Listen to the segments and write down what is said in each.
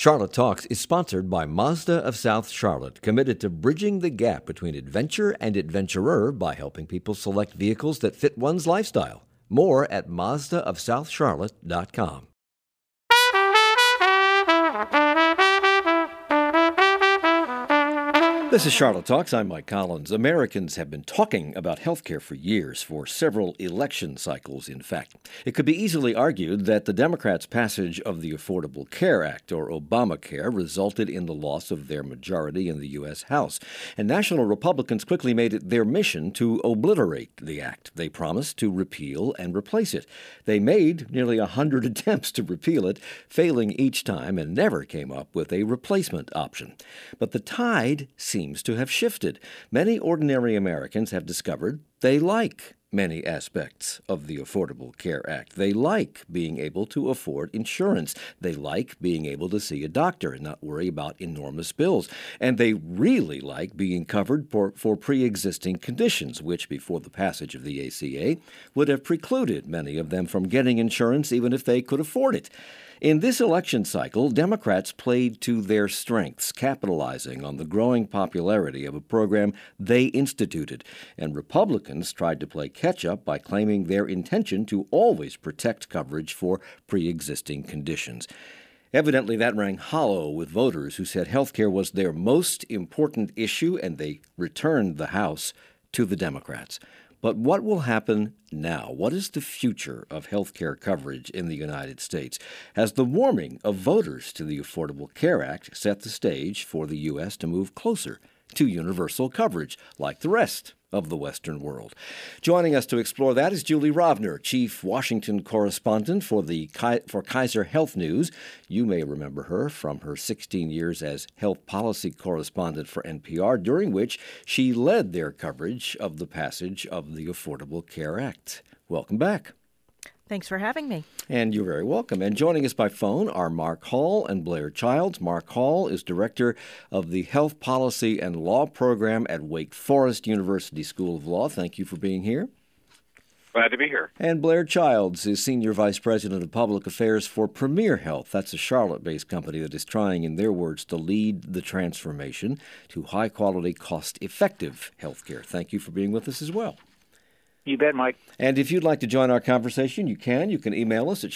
Charlotte Talks is sponsored by Mazda of South Charlotte, committed to bridging the gap between adventure and adventurer by helping people select vehicles that fit one's lifestyle. More at MazdaofSouthCharlotte.com. This is Charlotte Talks. I'm Mike Collins. Americans have been talking about health care for years, for several election cycles, in fact. It could be easily argued that the Democrats' passage of the Affordable Care Act, or Obamacare, resulted in the loss of their majority in the U.S. House. And national Republicans quickly made it their mission to obliterate the act. They promised to repeal and replace it. They made nearly 100 attempts to repeal it, failing each time, and never came up with a replacement option. But the tide seems to have shifted. Many ordinary Americans have discovered they like many aspects of the Affordable Care Act. They like being able to afford insurance. They like being able to see a doctor and not worry about enormous bills. And they really like being covered for pre-existing conditions, which before the passage of the ACA would have precluded many of them from getting insurance even if they could afford it. In this election cycle, Democrats played to their strengths, capitalizing on the growing popularity of a program they instituted, and Republicans tried to play catch-up by claiming their intention to always protect coverage for pre-existing conditions. Evidently, that rang hollow with voters who said health care was their most important issue, and they returned the House to the Democrats. But what will happen now? What is the future of health care coverage in the United States? Has the warming of voters to the Affordable Care Act set the stage for the U.S. to move closer to universal coverage like the rest of the Western world? Joining us to explore that is Julie Rovner, Chief Washington Correspondent for Kaiser Health News. You may remember her from her 16 years as Health Policy Correspondent for NPR, during which she led their coverage of the passage of the Affordable Care Act. Welcome back. Thanks for having me. And you're very welcome. And joining us by phone are Mark Hall and Blair Childs. Mark Hall is Director of the Health Policy and Law Program at Wake Forest University School of Law. Thank you for being here. Glad to be here. And Blair Childs is Senior Vice President of Public Affairs for Premier Health. That's a Charlotte-based company that is trying, in their words, to lead the transformation to high-quality, cost-effective health care. Thank you for being with us as well. You bet, Mike. And if you'd like to join our conversation, you can. You can email us at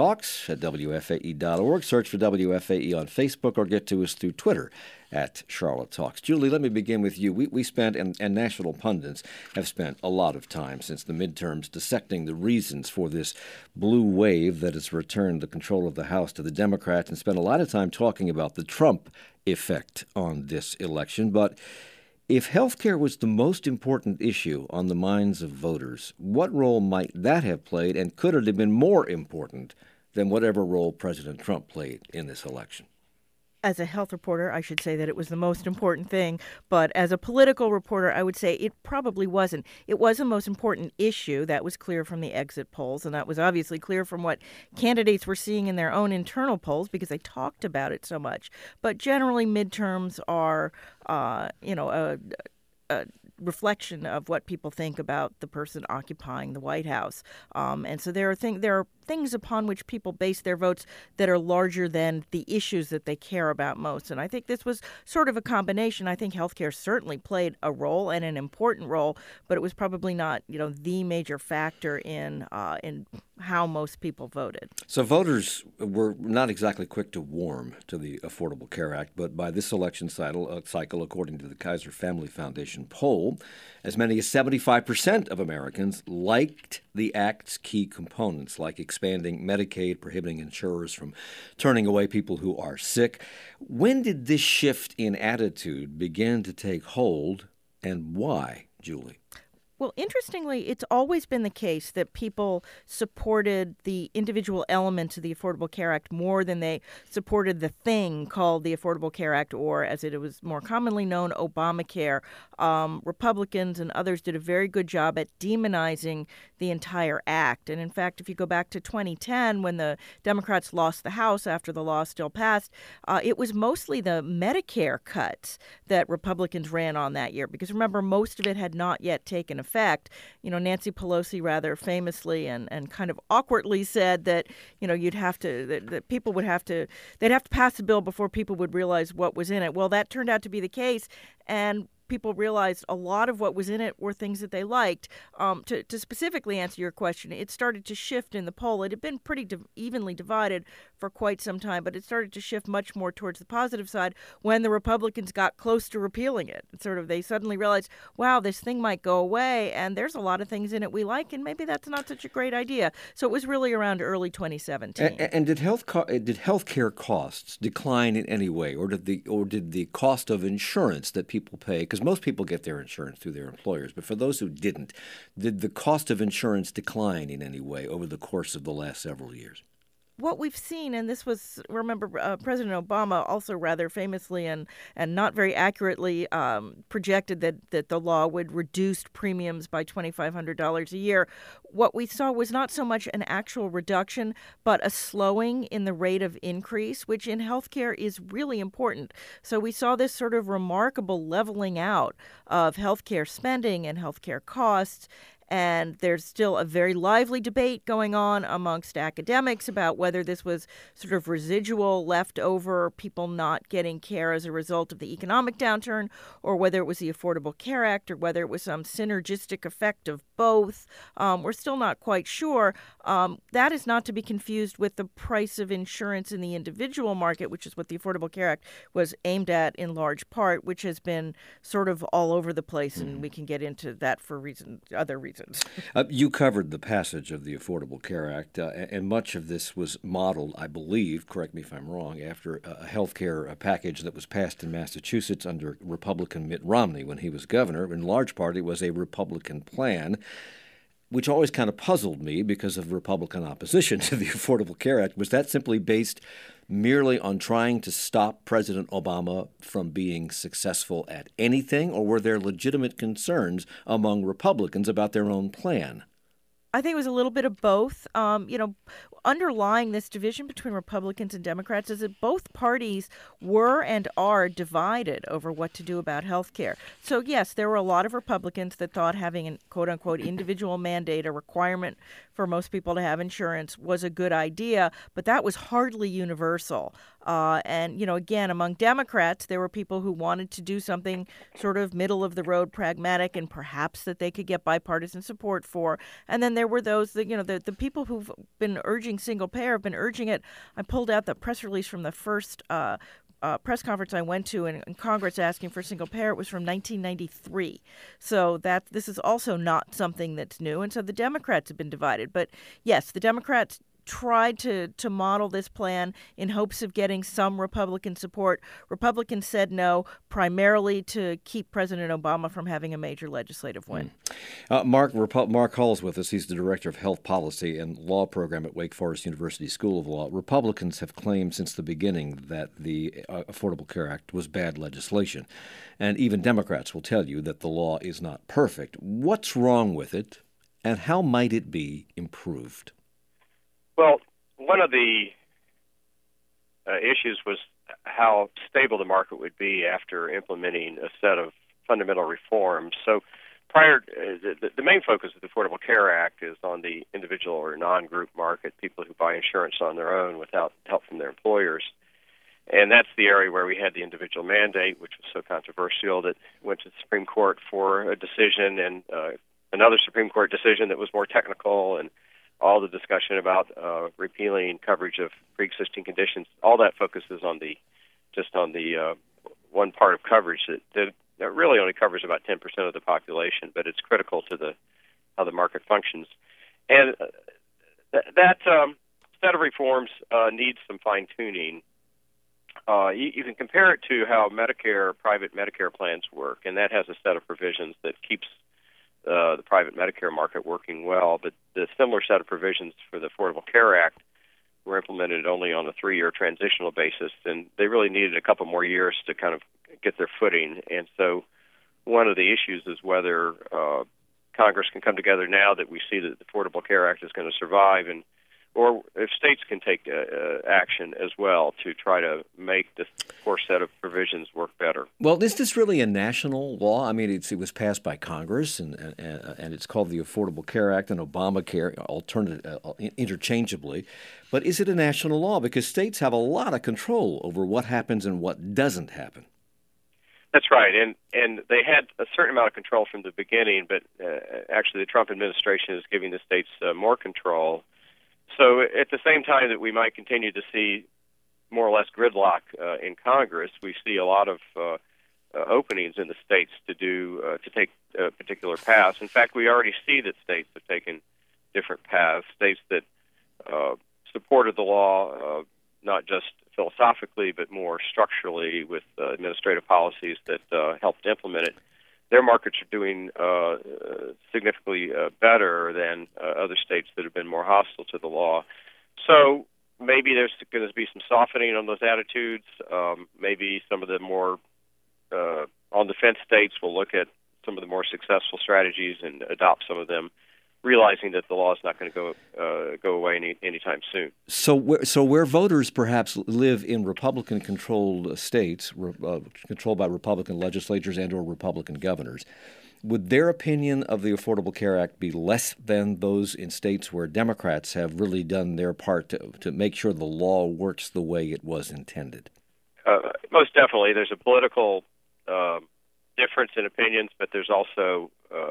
charlottetalks@wfae.org. Search for WFAE on Facebook or get to us through Twitter at Charlotte Talks. Julie, let me begin with you. We spent, and national pundits have spent a lot of time since the midterms dissecting the reasons for this blue wave that has returned the control of the House to the Democrats, and spent a lot of time talking about the Trump effect on this election. But if health care was the most important issue on the minds of voters, what role might that have played, and could it have been more important than whatever role President Trump played in this election? As a health reporter, I should say that it was the most important thing, but as a political reporter, I would say it probably wasn't. It was the most important issue. That was clear from the exit polls, and that was obviously clear from what candidates were seeing in their own internal polls because they talked about it so much. But generally, midterms are, a reflection of what people think about the person occupying the White House. And so there are things upon which people base their votes that are larger than the issues that they care about most. And I think this was sort of a combination. I think healthcare certainly played a role and an important role, but it was probably not, the major factor in how most people voted. So voters were not exactly quick to warm to the Affordable Care Act, but by this election cycle, according to the Kaiser Family Foundation poll, as many as 75% of Americans liked the Act's key components, like expanding Medicaid, prohibiting insurers from turning away people who are sick. When did this shift in attitude begin to take hold, and why, Julie? Well, interestingly, it's always been the case that people supported the individual elements of the Affordable Care Act more than they supported the thing called the Affordable Care Act, or as it was more commonly known, Obamacare. Republicans and others did a very good job at demonizing the entire act. And in fact, if you go back to 2010, when the Democrats lost the House after the law still passed, it was mostly the Medicare cuts that Republicans ran on that year. Because remember, most of it had not yet taken effect. Nancy Pelosi rather famously and kind of awkwardly said that, that people would they'd have to pass a bill before people would realize what was in it. Well, that turned out to be the case, and people realized a lot of what was in it were things that they liked. To specifically answer your question, it started to shift in the poll. It had been pretty evenly divided for quite some time, but it started to shift much more towards the positive side when the Republicans got close to repealing it. They suddenly realized, wow, this thing might go away, and there's a lot of things in it we like, and maybe that's not such a great idea. So it was really around early 2017. And did health care costs decline in any way, or did the cost of insurance that people pay? Because most people get their insurance through their employers, but for those who didn't, did the cost of insurance decline in any way over the course of the last several years? What we've seen, and this was, remember, President Obama also rather famously and not very accurately projected that the law would reduce premiums by $2,500 a year. What we saw was not so much an actual reduction, but a slowing in the rate of increase, which in healthcare is really important. So we saw this sort of remarkable leveling out of healthcare spending and healthcare costs. And there's still a very lively debate going on amongst academics about whether this was sort of residual leftover people not getting care as a result of the economic downturn, or whether it was the Affordable Care Act, or whether it was some synergistic effect of both. We're still not quite sure. That is not to be confused with the price of insurance in the individual market, which is what the Affordable Care Act was aimed at in large part, which has been sort of all over the place, and we can get into that for other reasons. You covered the passage of the Affordable Care Act, and much of this was modeled, I believe, correct me if I'm wrong, after a health care package that was passed in Massachusetts under Republican Mitt Romney when he was governor. In large part, it was a Republican plan, which always kind of puzzled me because of Republican opposition to the Affordable Care Act. Was that simply based merely on trying to stop President Obama from being successful at anything, or were there legitimate concerns among Republicans about their own plan? I think it was a little bit of both. Underlying this division between Republicans and Democrats is that both parties were and are divided over what to do about health care. So, yes, there were a lot of Republicans that thought having an quote-unquote individual mandate, a requirement for most people to have insurance, was a good idea, but that was hardly universal. Again, among Democrats, there were people who wanted to do something sort of middle-of-the-road pragmatic and perhaps that they could get bipartisan support for. And then there were those that, the people who've been urging single payer have been urging it. I pulled out the press release from the first press conference I went to in Congress asking for single payer. It was from 1993. So this is also not something that's new. And so the Democrats have been divided. But yes, the Democrats tried to model this plan in hopes of getting some Republican support. Republicans said no, primarily to keep President Obama from having a major legislative win. Mark Hall's with us. He's the Director of Health Policy and Law Program at Wake Forest University School of Law. Republicans have claimed since the beginning that the Affordable Care Act was bad legislation. And even Democrats will tell you that the law is not perfect. What's wrong with it, and how might it be improved? Well, one of the issues was how stable the market would be after implementing a set of fundamental reforms. So the main focus of the Affordable Care Act is on the individual or non-group market, people who buy insurance on their own without help from their employers. And that's the area where we had the individual mandate, which was so controversial that went to the Supreme Court for a decision, and another Supreme Court decision that was more technical, and all the discussion about repealing coverage of pre-existing conditions. All that focuses on the one part of coverage that really only covers about 10% of the population, but it's critical to how the market functions. And that set of reforms needs some fine-tuning. You can compare it to how private Medicare plans work, and that has a set of provisions that keeps the private Medicare market working well, but the similar set of provisions for the Affordable Care Act were implemented only on a 3-year transitional basis, and they really needed a couple more years to kind of get their footing. And so one of the issues is whether Congress can come together now that we see that the Affordable Care Act is going to survive, and or if states can take action as well to try to make this core set of provisions work better. Well, is this really a national law? I mean, it was passed by Congress, and it's called the Affordable Care Act and Obamacare, interchangeably. But is it a national law? Because states have a lot of control over what happens and what doesn't happen. That's right, and they had a certain amount of control from the beginning, but actually the Trump administration is giving the states more control. So at the same time that we might continue to see more or less gridlock in Congress, we see a lot of openings in the states to take particular paths. In fact, we already see that states have taken different paths. States that supported the law, not just philosophically, but more structurally with administrative policies that helped implement it. Their markets are doing significantly better than other states that have been more hostile to the law. So maybe there's going to be some softening on those attitudes. Maybe some of the more on-the-fence states will look at some of the more successful strategies and adopt some of them, realizing that the law is not going to go away anytime soon. So where voters perhaps live in Republican-controlled states, controlled by Republican legislatures and or Republican governors, would their opinion of the Affordable Care Act be less than those in states where Democrats have really done their part to make sure the law works the way it was intended? Most definitely. There's a political difference in opinions, but there's also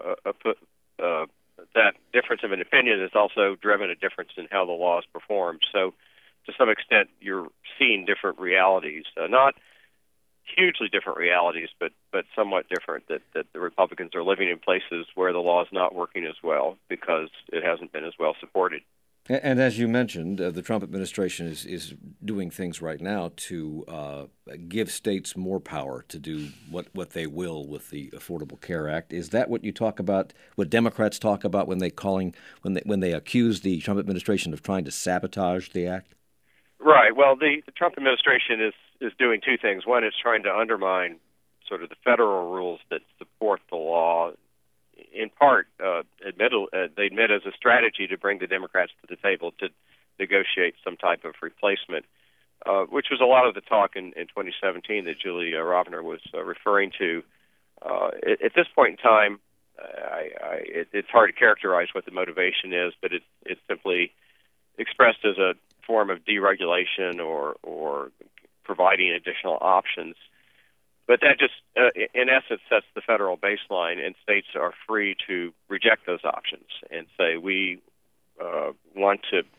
that difference of an opinion has also driven a difference in how the law is performed. So to some extent, you're seeing different realities, not hugely different realities, but somewhat different, that the Republicans are living in places where the law is not working as well because it hasn't been as well supported. And as you mentioned, the Trump administration is doing things right now to give states more power to do what they will with the Affordable Care Act. Is that what you talk about? What Democrats talk about when they accuse the Trump administration of trying to sabotage the act? Right. Well, the Trump administration is doing two things. One, it's trying to undermine sort of the federal rules that support the law. In part, they admit as a strategy to bring the Democrats to the table to negotiate some type of replacement, which was a lot of the talk in 2017 that Julie Rovner was referring to. At this point in time, it's hard to characterize what the motivation is, but it's simply expressed as a form of deregulation or providing additional options. But that just, in essence, sets the federal baseline, and states are free to reject those options and say we don't want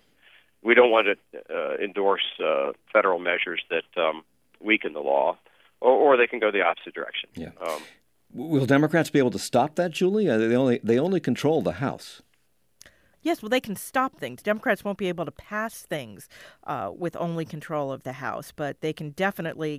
to endorse federal measures that weaken the law, or they can go the opposite direction. Yeah. Will Democrats be able to stop that, Julie? They only control the House. Yes, well, they can stop things. Democrats won't be able to pass things with only control of the House, but they can definitely,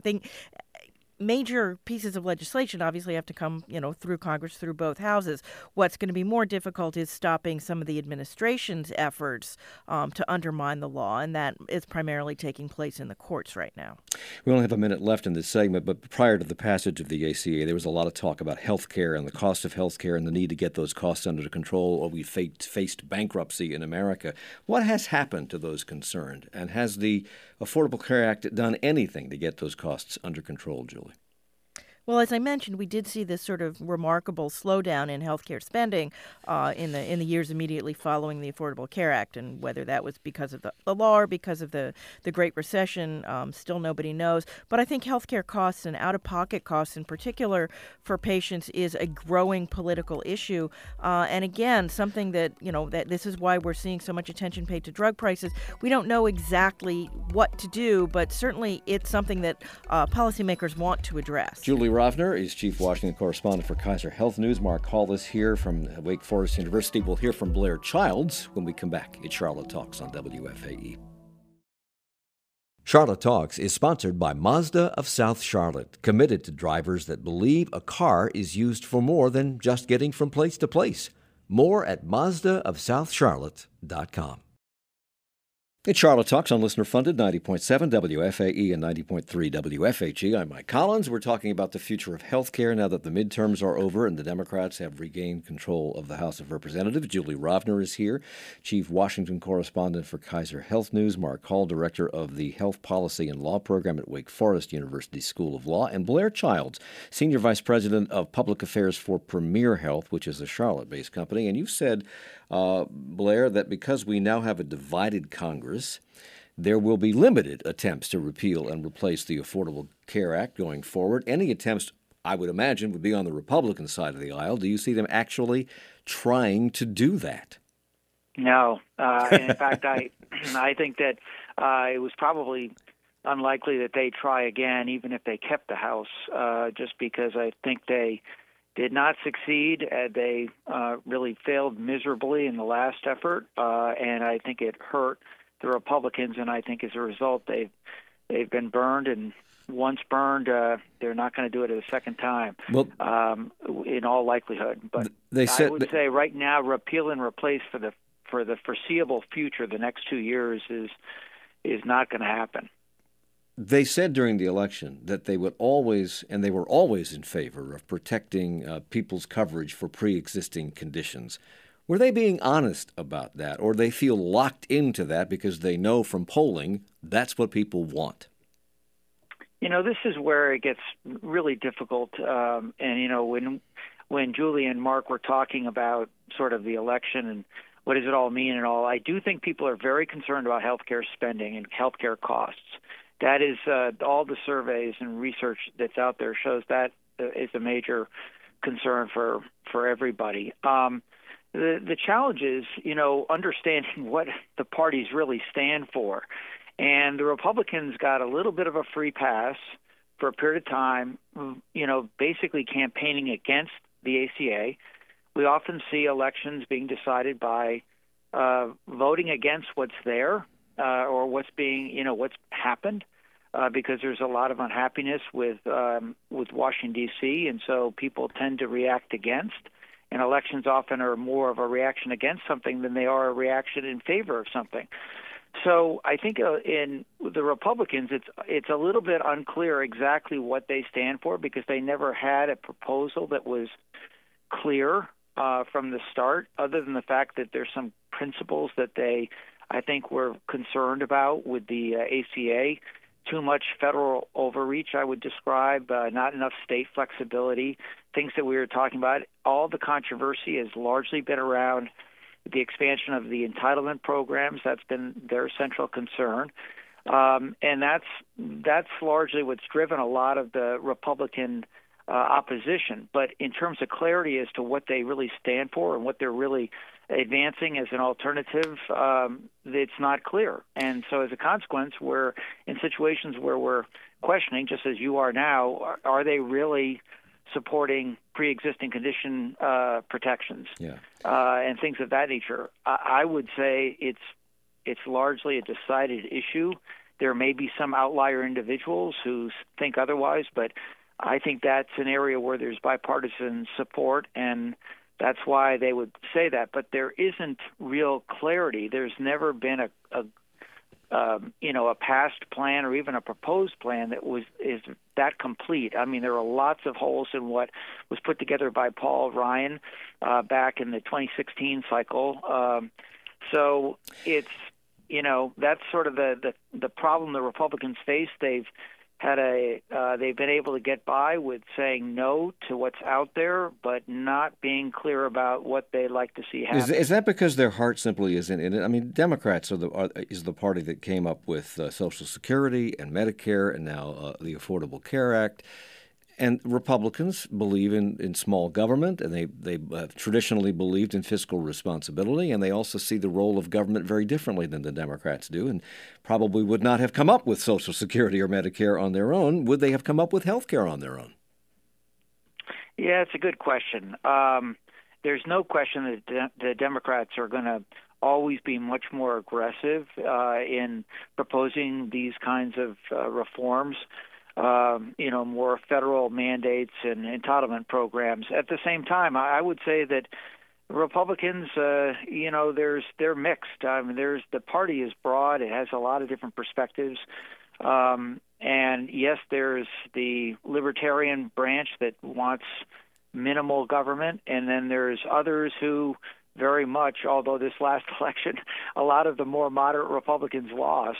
major pieces of legislation obviously have to come, through Congress, through both houses. What's going to be more difficult is stopping some of the administration's efforts to undermine the law, and that is primarily taking place in the courts right now. We only have a minute left in this segment, but prior to the passage of the ACA, there was a lot of talk about health care and the cost of health care and the need to get those costs under control, or we faced bankruptcy in America. What has happened to those concerned, and has the Affordable Care Act done anything to get those costs under control, Julie? Well, as I mentioned, we did see this sort of remarkable slowdown in healthcare spending in the years immediately following the Affordable Care Act, and whether that was because of the law or because of the Great Recession, still nobody knows. But I think healthcare costs and out-of-pocket costs, in particular for patients, is a growing political issue. And again, something that that this is why we're seeing so much attention paid to drug prices. We don't know exactly what to do, but certainly it's something that policymakers want to address. Julie Rovner is Chief Washington Correspondent for Kaiser Health News. Mark Hollis here from Wake Forest University. We'll hear from Blair Childs when we come back. It's Charlotte Talks on WFAE. Charlotte Talks is sponsored by Mazda of South Charlotte, committed to drivers that believe a car is used for more than just getting from place to place. More at MazdaofSouthCharlotte.com. It's Charlotte Talks on listener-funded 90.7 WFAE and 90.3 WFHE. I'm Mike Collins. We're talking about the future of health care now that the midterms are over and the Democrats have regained control of the House of Representatives. Julie Rovner is here, Chief Washington Correspondent for Kaiser Health News. Mark Hall, Director of the Health Policy and Law Program at Wake Forest University School of Law. And Blair Childs, Senior Vice President of Public Affairs for Premier Health, which is a Charlotte-based company. And you said, Blair, that because we now have a divided Congress, there will be limited attempts to repeal and replace the Affordable Care Act going forward. Any attempts, I would imagine, would be on the Republican side of the aisle. Do you see them actually trying to do that? No. In fact, I think that it was probably unlikely that they try again, even if they kept the House, just because I think they did not succeed. They really failed miserably in the last effort, and I think it hurt the Republicans, and I think as a result they've been burned, and once burned, they're not going to do it a second time, in all likelihood. But I would say right now, repeal and replace for the foreseeable future, the next 2 years, is not going to happen. They said during the election that they would always, and they were always in favor of protecting people's coverage for pre-existing conditions. Were they being honest about that, or they feel locked into that because they know from polling that's what people want? This is where it gets really difficult. And when Julie and Mark were talking about sort of the election and what does it all mean and all, I do think people are very concerned about healthcare spending and healthcare costs. That is all the surveys and research that's out there shows that is a major concern for everybody. The challenge is, understanding what the parties really stand for. And the Republicans got a little bit of a free pass for a period of time, basically campaigning against the ACA. We often see elections being decided by voting against what's there or what's what's happened, because there's a lot of unhappiness with Washington, D.C., and so people tend to react against. And elections often are more of a reaction against something than they are a reaction in favor of something. So I think in the Republicans, it's a little bit unclear exactly what they stand for, because they never had a proposal that was clear from the start, other than the fact that there's some principles that they, I think, were concerned about with the ACA. Too much federal overreach, I would describe, not enough state flexibility, things that we were talking about. All the controversy has largely been around the expansion of the entitlement programs. That's been their central concern. And that's largely what's driven a lot of the Republican opposition. But in terms of clarity as to what they really stand for and what they're really advancing as an alternative, it's not clear. And so as a consequence, we're in situations where we're questioning, just as you are now, are they really supporting pre-existing condition protections and things of that nature? I would say it's largely a decided issue. There may be some outlier individuals who think otherwise, but I think that's an area where there's bipartisan support, and that's why they would say that. But there isn't real clarity. There's never been a past plan or even a proposed plan that is that complete. I mean, there are lots of holes in what was put together by Paul Ryan back in the 2016 cycle. So it's that's sort of the problem the Republicans face. They've been able to get by with saying no to what's out there, but not being clear about what they'd like to see happen. Is that because their heart simply isn't in it? I mean, Democrats is the party that came up with Social Security and Medicare and now the Affordable Care Act. And Republicans believe in small government, and they traditionally believed in fiscal responsibility, and they also see the role of government very differently than the Democrats do, and probably would not have come up with Social Security or Medicare on their own. Would they have come up with health care on their own? Yeah, it's a good question. There's no question that the Democrats are going to always be much more aggressive in proposing these kinds of reforms. More federal mandates and entitlement programs. At the same time, I would say that Republicans, they're mixed. I mean, the party is broad; it has a lot of different perspectives. And yes, there's the libertarian branch that wants minimal government, and then there's others who very much, although this last election, a lot of the more moderate Republicans lost.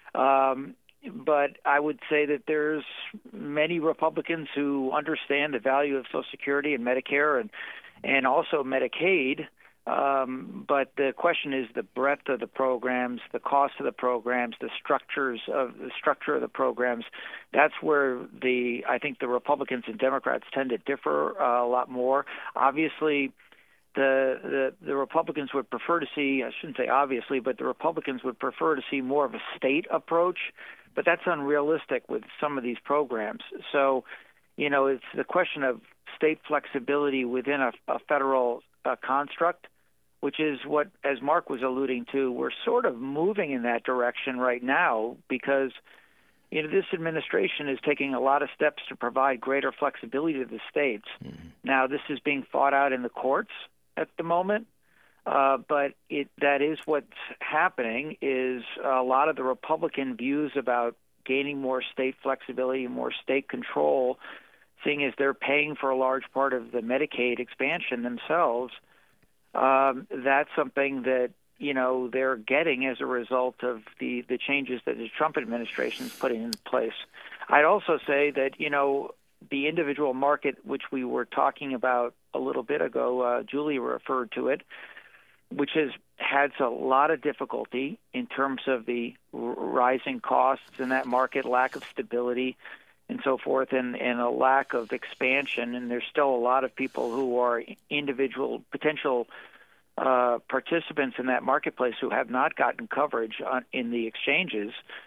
But I would say that there's many Republicans who understand the value of Social Security and Medicare and also Medicaid. But the question is the breadth of the programs, the cost of the programs, the structure of the programs. That's where I think the Republicans and Democrats tend to differ a lot more. Obviously, the Republicans would prefer to see, I shouldn't say obviously, but the Republicans would prefer to see more of a state approach, but that's unrealistic with some of these programs. So, it's the question of state flexibility within a federal construct, which is what, as Mark was alluding to, we're sort of moving in that direction right now because this administration is taking a lot of steps to provide greater flexibility to the states. Mm-hmm. Now, this is being fought out in the courts at the moment, but that is what's happening is a lot of the Republican views about gaining more state flexibility, more state control, seeing as they're paying for a large part of the Medicaid expansion themselves. That's something that they're getting as a result of the changes that the Trump administration is putting in place. I'd also say that the individual market, which we were talking about a little bit ago, Julie referred to it, which has had a lot of difficulty in terms of the rising costs in that market, lack of stability, and so forth, and a lack of expansion. And there's still a lot of people who are individual potential participants in that marketplace who have not gotten coverage in the exchanges.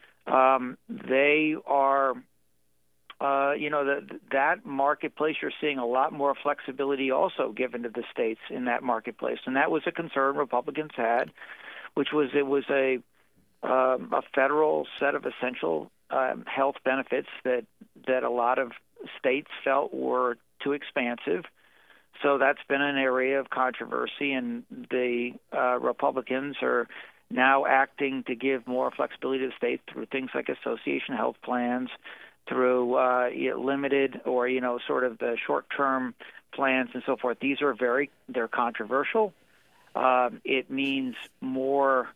They are, that marketplace, you're seeing a lot more flexibility also given to the states in that marketplace. And that was a concern Republicans had, which was it was a federal set of essential health benefits that a lot of states felt were too expansive. So that's been an area of controversy, and the Republicans are now acting to give more flexibility to the states through things like association health plans, through limited or sort of the short-term plans and so forth. These are they're controversial. It means more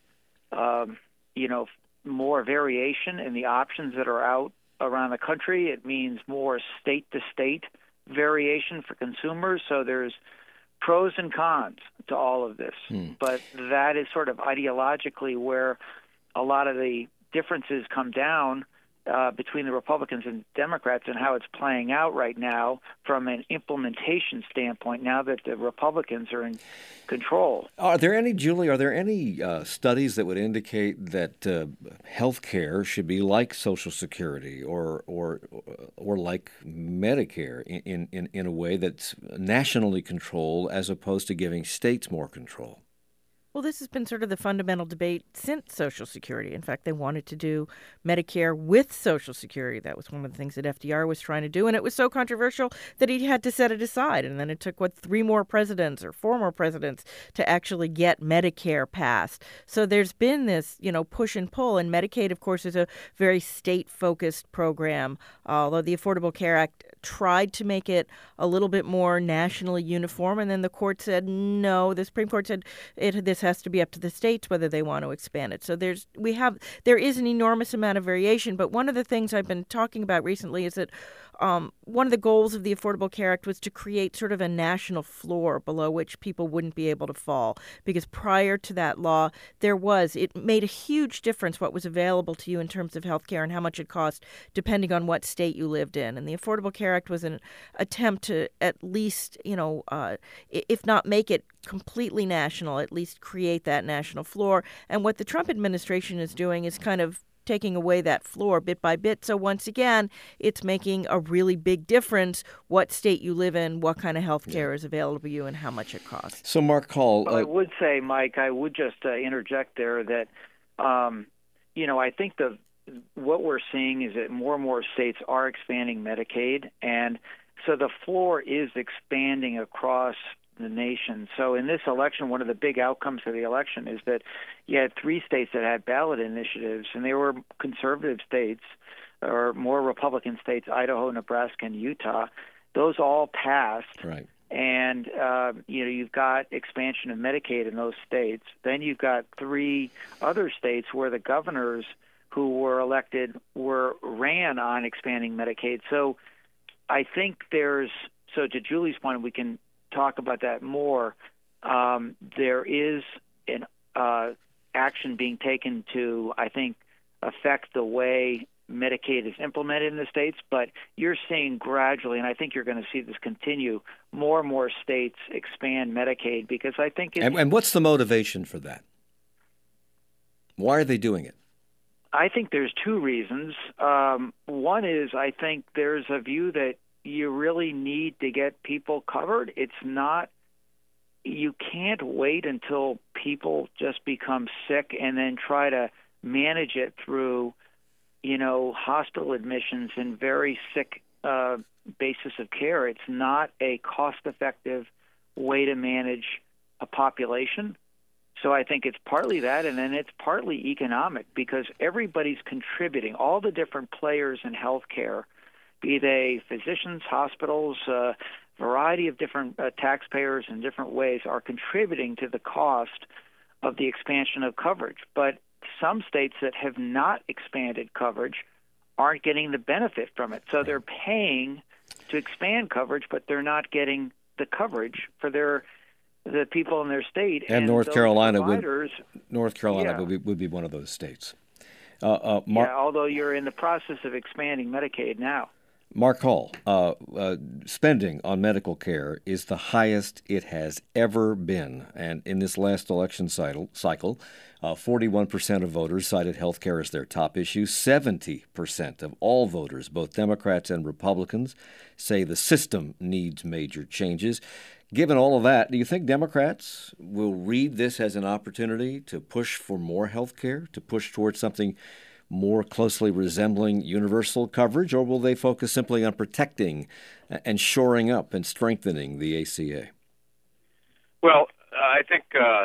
more variation in the options that are out around the country. It means more state-to-state variation for consumers. So there's pros and cons to all of this. But that is sort of ideologically where a lot of the differences come down between the Republicans and Democrats and how it's playing out right now from an implementation standpoint now that the Republicans are in control. Are there any studies that would indicate that health care should be like Social Security or like Medicare in a way that's nationally controlled as opposed to giving states more control? Well, this has been sort of the fundamental debate since Social Security. In fact, they wanted to do Medicare with Social Security. That was one of the things that FDR was trying to do, and it was so controversial that he had to set it aside. And then it took, 3 more presidents or 4 more presidents to actually get Medicare passed. So there's been this, push and pull, and Medicaid, of course, is a very state-focused program, although the Affordable Care Act tried to make it a little bit more nationally uniform, and then the court said no. The Supreme Court said this has to be up to the states whether they want to expand it. So there is an enormous amount of variation. But one of the things I've been talking about recently is that one of the goals of the Affordable Care Act was to create sort of a national floor below which people wouldn't be able to fall. Because prior to that law, it made a huge difference what was available to you in terms of health care and how much it cost depending on what state you lived in. And the Affordable Care Act was an attempt to at least, if not make it completely national, at least create that national floor. And what the Trump administration is doing is kind of taking away that floor bit by bit. So once again, it's making a really big difference what state you live in, what kind of health care is available to you, and how much it costs. So Mark Hall... I would say, Mike, I would just interject there that, I think what we're seeing is that more and more states are expanding Medicaid, and so the floor is expanding across the nation. So in this election, one of the big outcomes of the election is that you had 3 states that had ballot initiatives, and they were conservative states or more Republican states, Idaho, Nebraska, and Utah. Those all passed. Right. And, you've got expansion of Medicaid in those states. Then you've got 3 other states where the governors who were elected ran on expanding Medicaid. So I think so to Julie's point, we can talk about that more. There is an action being taken to, I think, affect the way Medicaid is implemented in the states, but you're seeing gradually, and I think you're going to see this continue, more and more states expand Medicaid because I think And what's the motivation for that? Why are they doing it? I think there's 2 reasons. One is I think there's a view that you really need to get people covered. You can't wait until people just become sick and then try to manage it through hospital admissions and very sick basis of care. It's not a cost-effective way to manage a population. So I think it's partly that, and then it's partly economic because everybody's contributing. All the different players in healthcare, be they physicians, hospitals, a variety of different taxpayers in different ways, are contributing to the cost of the expansion of coverage. But some states that have not expanded coverage aren't getting the benefit from it. So they're paying to expand coverage, but they're not getting the coverage for the people in their state. And North Carolina would be one of those states. Although you're in the process of expanding Medicaid now. Mark Hall, spending on medical care is the highest it has ever been. And in this last election cycle, 41% of voters cited health care as their top issue. 70% of all voters, both Democrats and Republicans, say the system needs major changes. Given all of that, do you think Democrats will read this as an opportunity to push for more health care, to push towards something more closely resembling universal coverage, or will they focus simply on protecting and shoring up and strengthening the ACA? Well, I think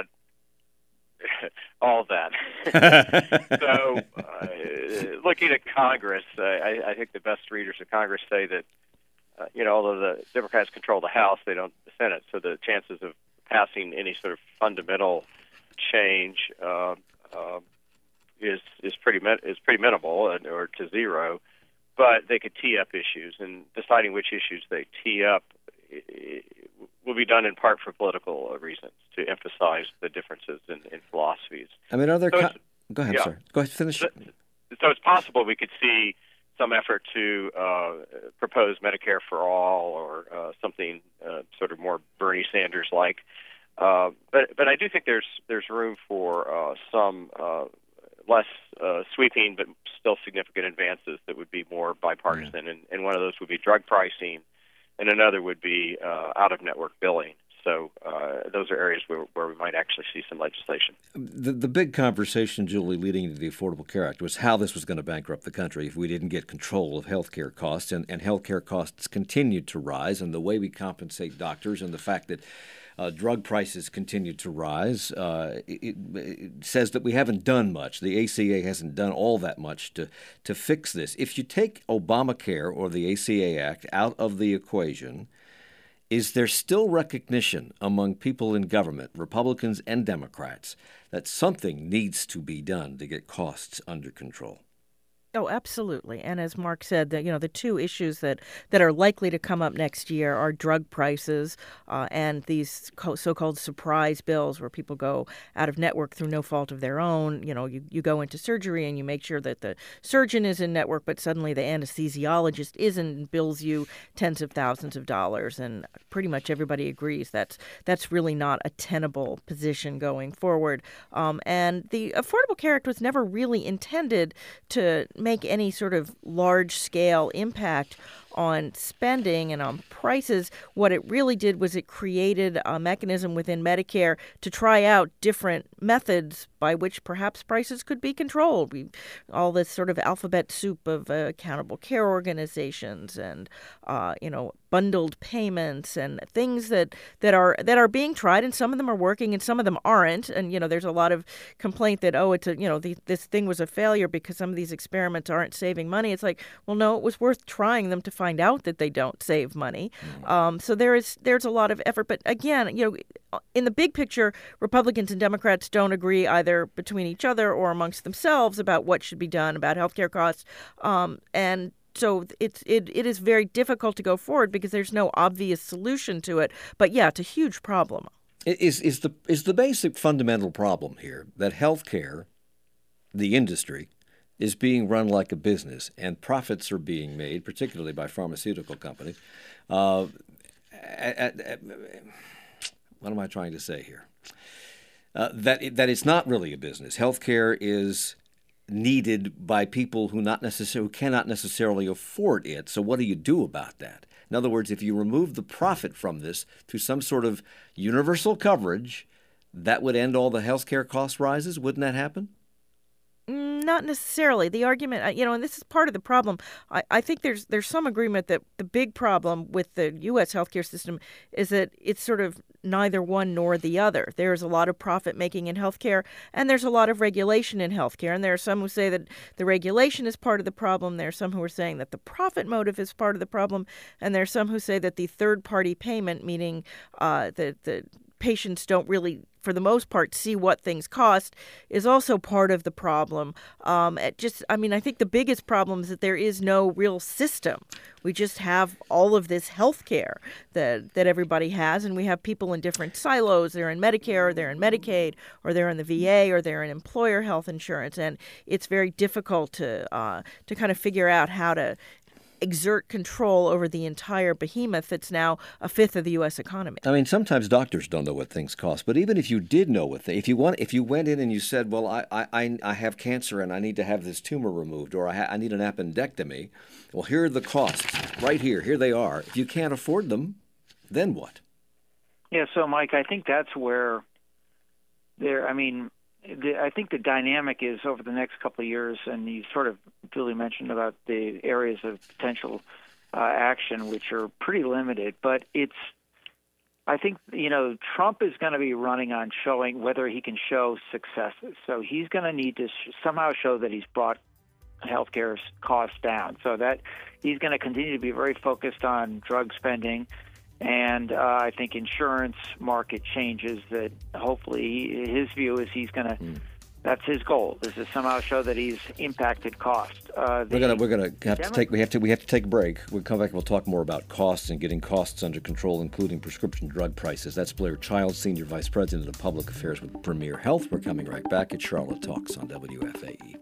all of that. So, looking at Congress, I think the best readers of Congress say that, although the Democrats control the House, they don't the Senate, so the chances of passing any sort of fundamental change is pretty minimal or to zero, but they could tee up issues, and deciding which issues they tee up will be done in part for political reasons to emphasize the differences in philosophies. I mean, go ahead, sir. Go ahead, finish. So it's possible we could see some effort to propose Medicare for all or something sort of more Bernie Sanders-like. But I do think there's room for some less sweeping but still significant advances that would be more bipartisan. And one of those would be drug pricing, and another would be out-of-network billing. So those are areas where we might actually see some legislation. The big conversation, Julie, leading into the Affordable Care Act was how this was going to bankrupt the country if we didn't get control of health care costs. And health care costs continued to rise, and the way we compensate doctors and the fact that drug prices continue to rise, it says that we haven't done much. The ACA hasn't done all that much to fix this. If you take Obamacare or the ACA Act out of the equation, is there still recognition among people in government, Republicans and Democrats, that something needs to be done to get costs under control? Oh, absolutely. And as Mark said, the 2 issues that are likely to come up next year are drug prices and these so-called surprise bills where people go out of network through no fault of their own. You go into surgery and you make sure that the surgeon is in network, but suddenly the anesthesiologist isn't and bills you tens of thousands of dollars. And pretty much everybody agrees that's really not a tenable position going forward. And the Affordable Care Act was never really intended to make any sort of large-scale impact on spending and on prices. What it really did was it created a mechanism within Medicare to try out different methods by which perhaps prices could be controlled. All this sort of alphabet soup of accountable care organizations and bundled payments and things that are being tried, and some of them are working and some of them aren't. And there's a lot of complaint that this thing was a failure because some of these experiments aren't saving money. It's like, well, no, it was worth trying them to find out that they don't save money. So there's a lot of effort, but again, in the big picture, Republicans and Democrats don't agree either between each other or amongst themselves about what should be done about healthcare costs, and so it is very difficult to go forward because there's no obvious solution to it. But yeah, it's a huge problem. Is the basic fundamental problem here that healthcare, the industry, is being run like a business and profits are being made, particularly by pharmaceutical companies? What am I trying to say here? That it's not really a business. Healthcare is needed by people who cannot necessarily afford it. So what do you do about that? In other words, if you remove the profit from this through some sort of universal coverage, that would end all the healthcare cost rises. Wouldn't that happen? Not necessarily. The argument, and this is part of the problem. I think there's some agreement that the big problem with the U.S. healthcare system is that it's sort of neither one nor the other. There's a lot of profit making in healthcare, and there's a lot of regulation in healthcare. And there are some who say that the regulation is part of the problem. There are some who are saying that the profit motive is part of the problem, and there are some who say that the third-party payment, meaning the patients don't really, for the most part, see what things cost, is also part of the problem. I think the biggest problem is that there is no real system. We just have all of this health care that everybody has, and we have people in different silos. They're in Medicare, or they're in Medicaid, or they're in the VA, or they're in employer health insurance, and it's very difficult to kind of figure out how to exert control over the entire behemoth that's now a fifth of the U.S. economy. I mean, sometimes doctors don't know what things cost, but even if you did know if you went in and you said, well, I have cancer and I need to have this tumor removed, or I need an appendectomy, well, here are the costs right here. Here they are. If you can't afford them, then what? Yeah, so Mike, I think that's where I think the dynamic is over the next couple of years, and you sort of duly mentioned about the areas of potential action, which are pretty limited. But I think, Trump is going to be running on showing whether he can show successes. So he's going to need to somehow show that he's brought healthcare costs down. So that he's going to continue to be very focused on drug spending. And I think insurance market changes that hopefully his view is that's his goal, is to somehow show that he's impacted cost. We have to take a break. We'll come back and we'll talk more about costs and getting costs under control, including prescription drug prices. That's Blair Childs, Senior Vice President of Public Affairs with Premier Health. We're coming right back at Charlotte Talks on WFAE.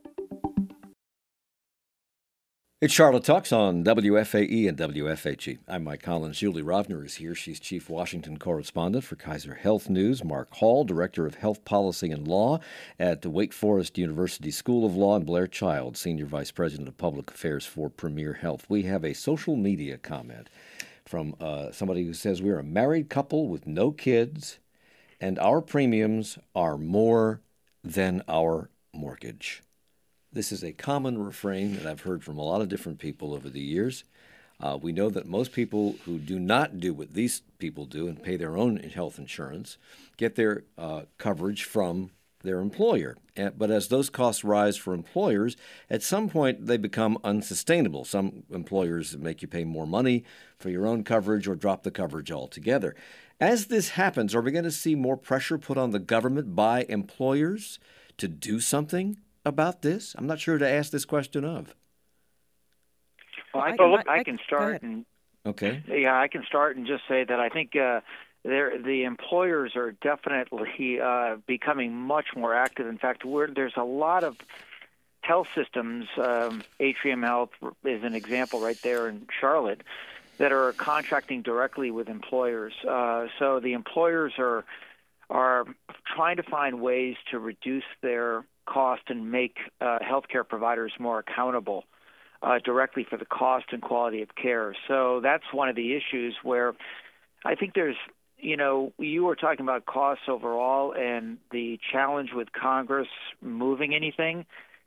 It's Charlotte Talks on WFAE and WFHE. I'm Mike Collins. Julie Rovner is here. She's Chief Washington Correspondent for Kaiser Health News. Mark Hall, Director of Health Policy and Law at the Wake Forest University School of Law, and Blair Childs, Senior Vice President of Public Affairs for Premier Health. We have a social media comment from somebody who says, we're a married couple with no kids, and our premiums are more than our mortgage. This is a common refrain that I've heard from a lot of different people over the years. We know that most people who do not do what these people do and pay their own health insurance get their coverage from their employer. But as those costs rise for employers, at some point they become unsustainable. Some employers make you pay more money for your own coverage or drop the coverage altogether. As this happens, are we going to see more pressure put on the government by employers to do something about this? I'm not sure to ask this question of. Well, I can start. Okay. Yeah, I can start and just say that I think the employers are definitely becoming much more active. In fact, there's a lot of health systems, Atrium Health is an example right there in Charlotte, that are contracting directly with employers. So the employers are trying to find ways to reduce their cost and make healthcare providers more accountable. directly for the cost and quality of care. So that's one of the issues where I think there's, you were talking about costs overall and the challenge with Congress moving anything.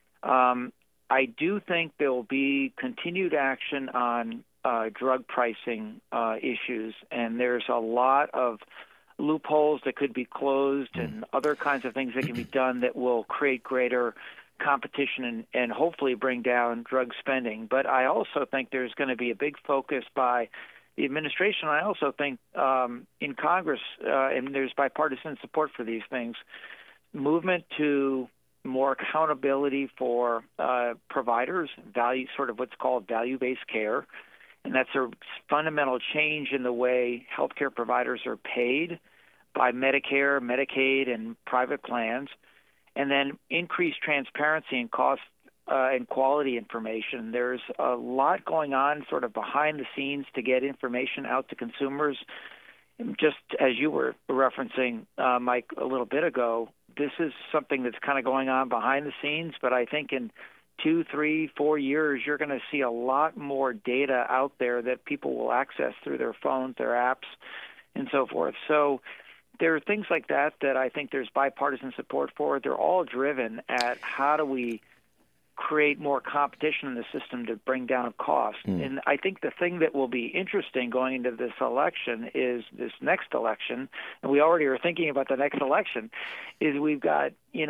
I do think there will be continued action on drug pricing issues, and there's a lot of loopholes that could be closed and other kinds of things that can be done that will create greater competition and hopefully bring down drug spending. But I also think there's going to be a big focus by the administration. I also think in Congress, and there's bipartisan support for these things, movement to more accountability for providers, sort of what's called value-based care. And that's a fundamental change in the way healthcare providers are paid by Medicare, Medicaid, and private plans. And then increased transparency and cost and quality information. There's a lot going on sort of behind the scenes to get information out to consumers. And just as you were referencing, Mike, a little bit ago, this is something that's kind of going on behind the scenes, but I think in 2, 3, 4 years, you're going to see a lot more data out there that people will access through their phones, their apps, and so forth. So there are things like that I think there's bipartisan support for. They're all driven at how do we create more competition in the system to bring down costs. And I think the thing that will be interesting going into this election is this next election, and we already are thinking about the next election, is we've got,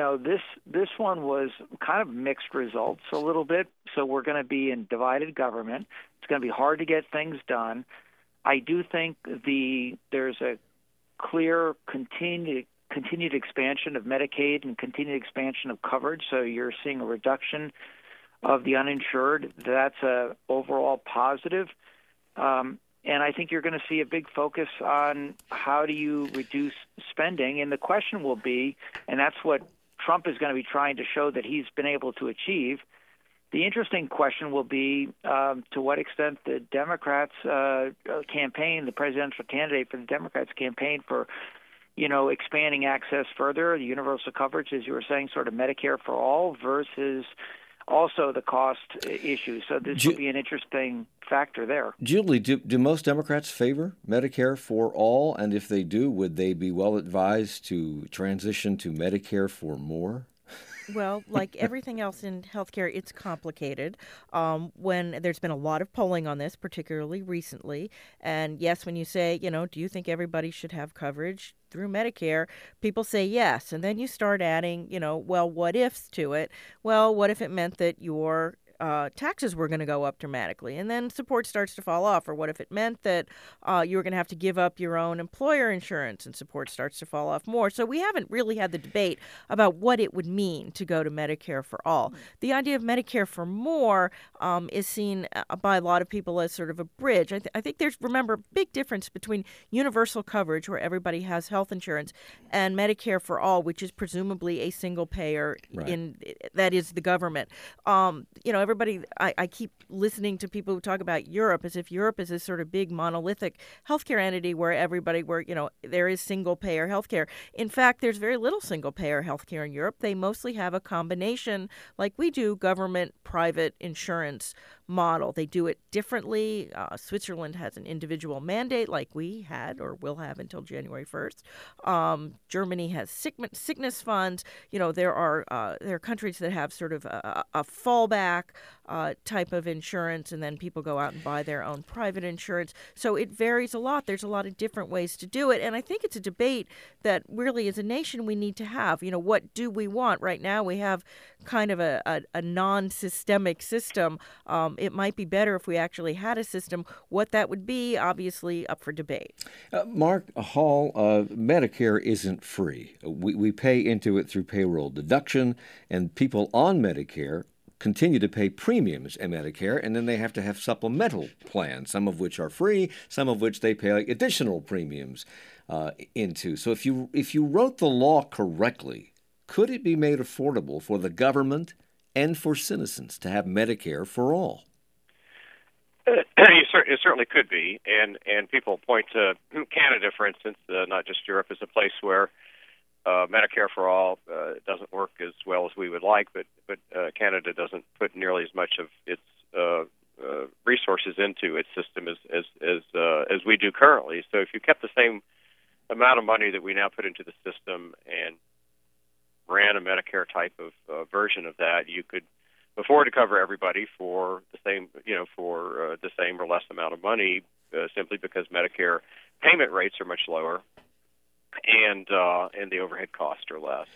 this one was kind of mixed results a little bit, so we're going to be in divided government. It's going to be hard to get things done. I do think there's a clear continued expansion of Medicaid and continued expansion of coverage. So you're seeing a reduction of the uninsured. That's a overall positive. And I think you're going to see a big focus on how do you reduce spending. And the question will be, and that's what Trump is going to be trying to show that he's been able to achieve. The interesting question will be to what extent the Democrats campaign, the presidential candidate for the Democrats campaign for, expanding access further, the universal coverage, as you were saying, sort of Medicare for all versus also the cost issue. So this will be an interesting factor there. Julie, do most Democrats favor Medicare for all? And if they do, would they be well advised to transition to Medicare for more? Well, like everything else in healthcare, it's complicated. When there's been a lot of polling on this, particularly recently, and yes, when you say, do you think everybody should have coverage through Medicare, people say yes, and then you start adding, well, what ifs to it. Well, what if it meant that your taxes were going to go up dramatically, and then support starts to fall off? Or what if it meant that you were going to have to give up your own employer insurance and support starts to fall off more? So we haven't really had the debate about what it would mean to go to Medicare for all. The idea of Medicare for more is seen by a lot of people as sort of a bridge. I think there's, remember, a big difference between universal coverage, where everybody has health insurance, and Medicare for all, which is presumably a single payer, that is the government. Everybody, I keep listening to people who talk about Europe as if Europe is this sort of big monolithic healthcare entity where there is single payer healthcare. In fact, there's very little single payer healthcare in Europe. They mostly have a combination, like we do, government, private insurance model. They do it differently. Switzerland has an individual mandate like we had or will have until January 1st. Germany has sickness funds. There are countries that have sort of a fallback type of insurance, and then people go out and buy their own private insurance. So it varies a lot. There's a lot of different ways to do it, and I think it's a debate that really as a nation we need to have. What do we want? Right now we have kind of a non-systemic system. It might be better if we actually had a system. What that would be, obviously, up for debate. Mark Hall, Medicare isn't free. We pay into it through payroll deduction, and people on Medicare continue to pay premiums in Medicare, and then they have to have supplemental plans, some of which are free, some of which they pay additional premiums into. So if you wrote the law correctly, could it be made affordable for the government and for citizens to have Medicare for all? It certainly could be, and people point to Canada, for instance, not just Europe, as a place where Medicare for all doesn't work as well as we would like, but Canada doesn't put nearly as much of its resources into its system as we do currently. So if you kept the same amount of money that we now put into the system and ran a Medicare type of version of that, you could afford to cover everybody for the same, the same or less amount of money, simply because Medicare payment rates are much lower, and the overhead costs are less.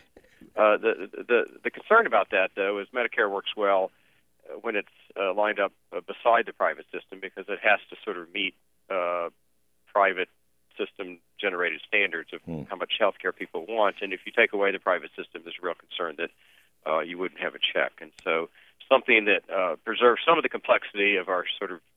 The concern about that, though, is Medicare works well when it's lined up beside the private system, because it has to sort of meet private system-generated standards of how much health care people want. And if you take away the private system, there's a real concern that you wouldn't have a check. And so something that preserves some of the complexity of our sort of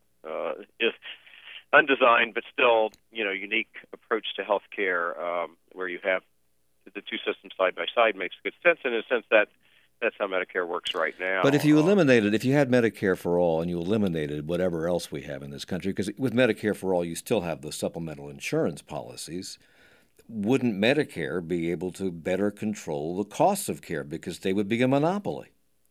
undesigned but still unique approach to health care, where you have the two systems side by side, makes good sense, in a sense that that's how Medicare works right now. But if you eliminated, if you had Medicare for all and you eliminated whatever else we have in this country, because with Medicare for all you still have the supplemental insurance policies, wouldn't Medicare be able to better control the costs of care because they would be a monopoly?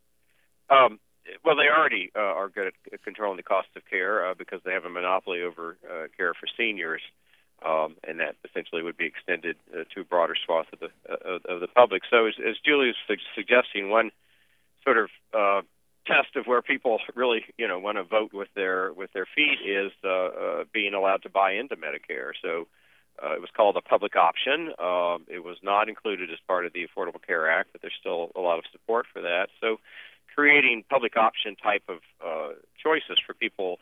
Well, they already are good at controlling the cost of care because they have a monopoly over care for seniors. And that essentially would be extended to a broader swath of the public. So, as Julie is suggesting, one sort of test of where people really, want to vote with their feet is being allowed to buy into Medicare. So, it was called a public option. It was not included as part of the Affordable Care Act, but there's still a lot of support for that. So, creating public option type of choices for people.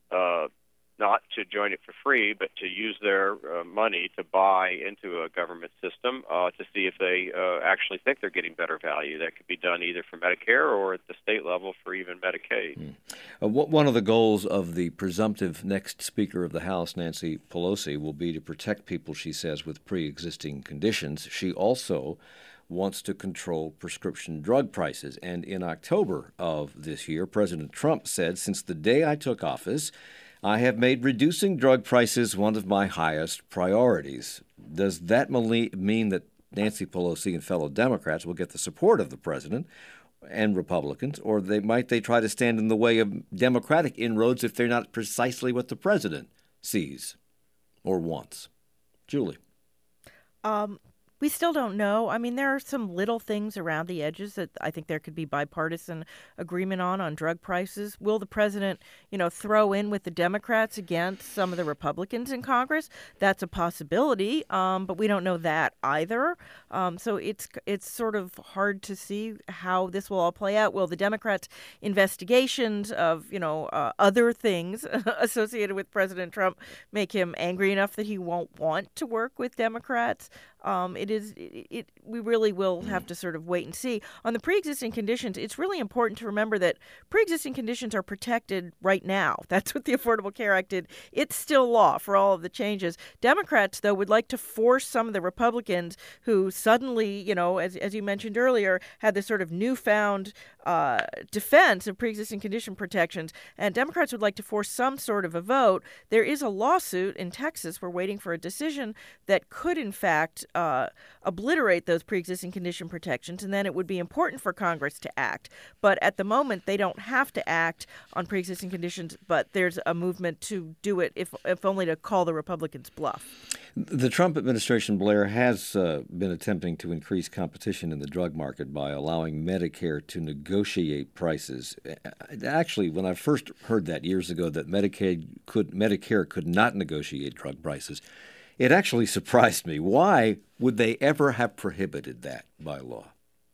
Not to join it for free, but to use their money to buy into a government system to see if they actually think they're getting better value. That could be done either for Medicare or at the state level for even Medicaid. One of the goals of the presumptive next Speaker of the House, Nancy Pelosi, will be to protect people, she says, with pre-existing conditions. She also wants to control prescription drug prices. And in October of this year, President Trump said, "Since the day I took office, I have made reducing drug prices one of my highest priorities." Does that mean that Nancy Pelosi and fellow Democrats will get the support of the president and Republicans, or might they try to stand in the way of Democratic inroads if they're not precisely what the president sees or wants? Julie. We still don't know. I mean, there are some little things around the edges that I think there could be bipartisan agreement on drug prices. Will the president, throw in with the Democrats against some of the Republicans in Congress? That's a possibility, but we don't know that either. So it's sort of hard to see how this will all play out. Will the Democrats' investigations of, other things associated with President Trump make him angry enough that he won't want to work with Democrats? We really will have to sort of wait and see. On the pre-existing conditions, it's really important to remember that pre-existing conditions are protected right now. That's what the Affordable Care Act did. It's still law for all of the changes. Democrats, though, would like to force some of the Republicans who suddenly, as you mentioned earlier, had this sort of newfound defense of pre-existing condition protections, and Democrats would like to force some sort of a vote. There is a lawsuit in Texas. We're waiting for a decision that could, in fact, obliterate those pre-existing condition protections, and then it would be important for Congress to act. But at the moment, they don't have to act on pre-existing conditions, but there's a movement to do it, if only to call the Republicans' bluff. The Trump administration, Blair, has been attempting to increase competition in the drug market by allowing Medicare to negotiate prices. Actually, when I first heard that years ago, that Medicare could not negotiate drug prices, it actually surprised me. Why would they ever have prohibited that by law?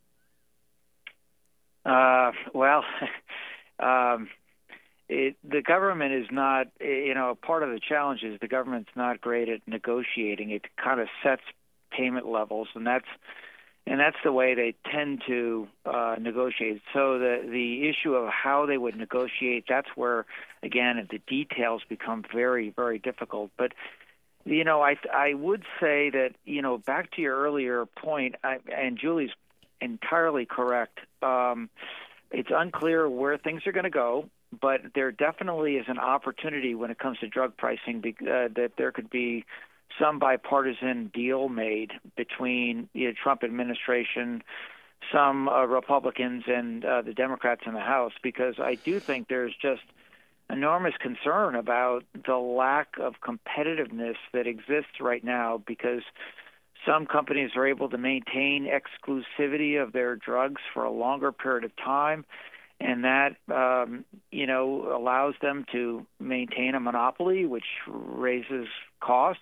The government is not, part of the challenge is the government's not great at negotiating. It kind of sets payment levels, and that's the way they tend to negotiate. So the issue of how they would negotiate, that's where, again, the details become very, very difficult. But I would say that, back to your earlier point, and Julie's entirely correct, it's unclear where things are going to go, but there definitely is an opportunity when it comes to drug pricing that there could be some bipartisan deal made between the Trump administration, some Republicans and the Democrats in the House, because I do think there's just enormous concern about the lack of competitiveness that exists right now, because some companies are able to maintain exclusivity of their drugs for a longer period of time, and that allows them to maintain a monopoly, which raises costs.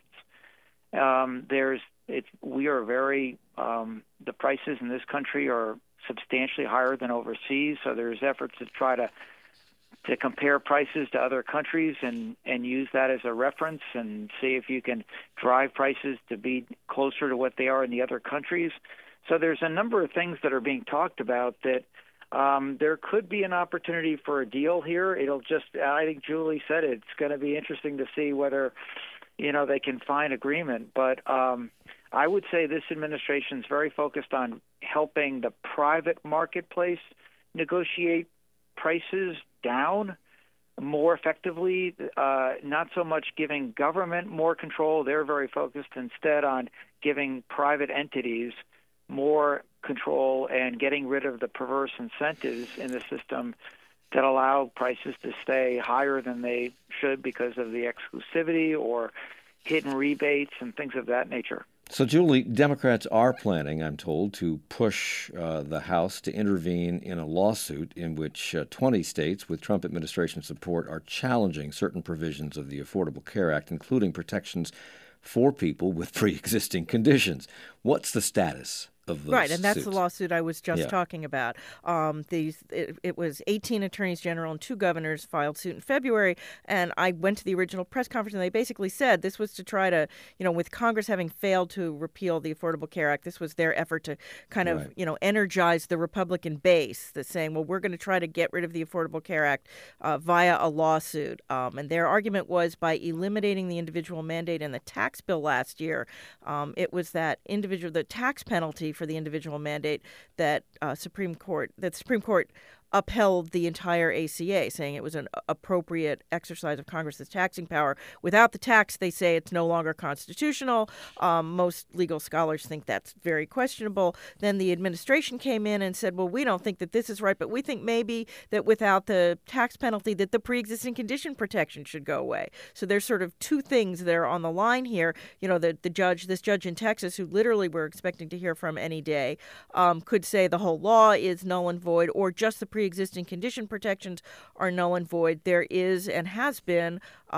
The prices in this country are substantially higher than overseas, so there's efforts to try to compare prices to other countries and use that as a reference and see if you can drive prices to be closer to what they are in the other countries. So there's a number of things that are being talked about that there could be an opportunity for a deal here. I think Julie said it's going to be interesting to see whether, they can find agreement. But I would say this administration is very focused on helping the private marketplace negotiate prices down more effectively, not so much giving government more control. They're very focused instead on giving private entities more control and getting rid of the perverse incentives in the system that allow prices to stay higher than they should because of the exclusivity or hidden rebates and things of that nature. So, Julie, Democrats are planning, I'm told, to push the House to intervene in a lawsuit in which 20 states with Trump administration support are challenging certain provisions of the Affordable Care Act, including protections for people with pre-existing conditions. What's the status of those Right, and that's suits? the lawsuit I was just talking about. It was 18 attorneys general and 2 governors filed suit in February, and I went to the original press conference, and they basically said this was to try to, with Congress having failed to repeal the Affordable Care Act, this was their effort to kind of, energize the Republican base, that's saying, well, we're going to try to get rid of the Affordable Care Act via a lawsuit. And their argument was by eliminating the individual mandate in the tax bill last year, it was the tax penalty for the individual mandate that Supreme Court upheld the entire ACA, saying it was an appropriate exercise of Congress's taxing power. Without the tax, they say it's no longer constitutional. Most legal scholars think that's very questionable. Then the administration came in and said, well, we don't think that this is right, but we think maybe that without the tax penalty that the pre-existing condition protection should go away. So there's sort of 2 things that are on the line here. This judge in Texas, who literally we're expecting to hear from any day, could say the whole law is null and void, or just the pre-existing condition protections are null and void. There is and has been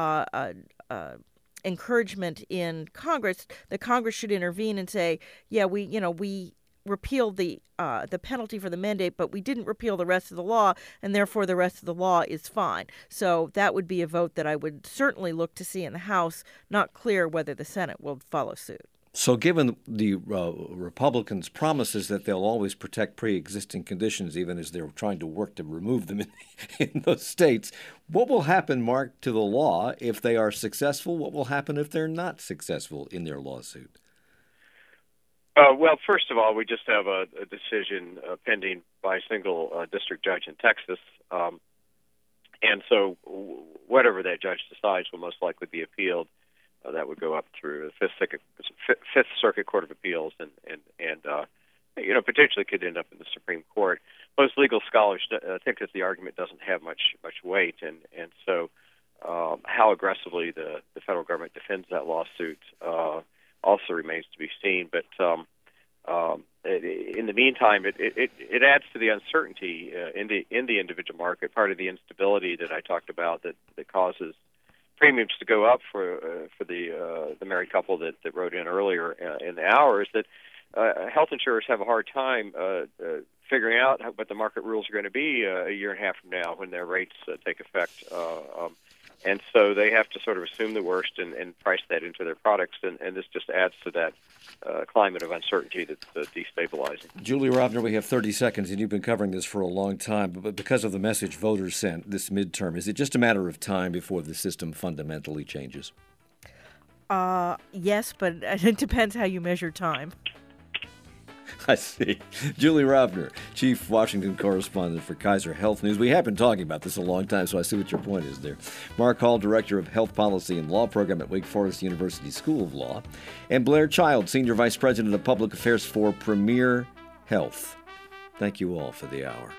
encouragement in Congress that Congress should intervene and say, we repealed the penalty for the mandate, but we didn't repeal the rest of the law, and therefore the rest of the law is fine. So that would be a vote that I would certainly look to see in the House. Not clear whether the Senate will follow suit. So given the Republicans' promises that they'll always protect pre-existing conditions, even as they're trying to work to remove them in those states, what will happen, Mark, to the law if they are successful? What will happen if they're not successful in their lawsuit? Well, first of all, we just have a decision pending by a single district judge in Texas. And so whatever that judge decides will most likely be appealed. That would go up through the Fifth Circuit Court of Appeals, and potentially could end up in the Supreme Court. Most legal scholars think that the argument doesn't have much weight, and so how aggressively the federal government defends that lawsuit also remains to be seen. But in the meantime, it adds to the uncertainty in the individual market. Part of the instability that I talked about that causes premiums to go up for the married couple that wrote in earlier in the hour is that health insurers have a hard time figuring out what the market rules are going to be a year and a half from now when their rates take effect. And so they have to sort of assume the worst and price that into their products, and this just adds to that climate of uncertainty that's destabilizing. Julie Rovner, we have 30 seconds, and you've been covering this for a long time, but because of the message voters sent this midterm, is it just a matter of time before the system fundamentally changes? Yes, but it depends how you measure time. I see. Julie Rovner, Chief Washington Correspondent for Kaiser Health News. We have been talking about this a long time, so I see what your point is there. Mark Hall, Director of Health Policy and Law Program at Wake Forest University School of Law. And Blair Child, Senior Vice President of Public Affairs for Premier Health. Thank you all for the hour.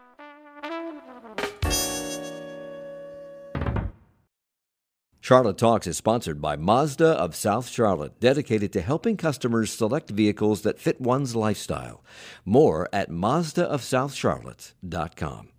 Charlotte Talks is sponsored by Mazda of South Charlotte, dedicated to helping customers select vehicles that fit one's lifestyle. More at mazdaofsouthcharlotte.com.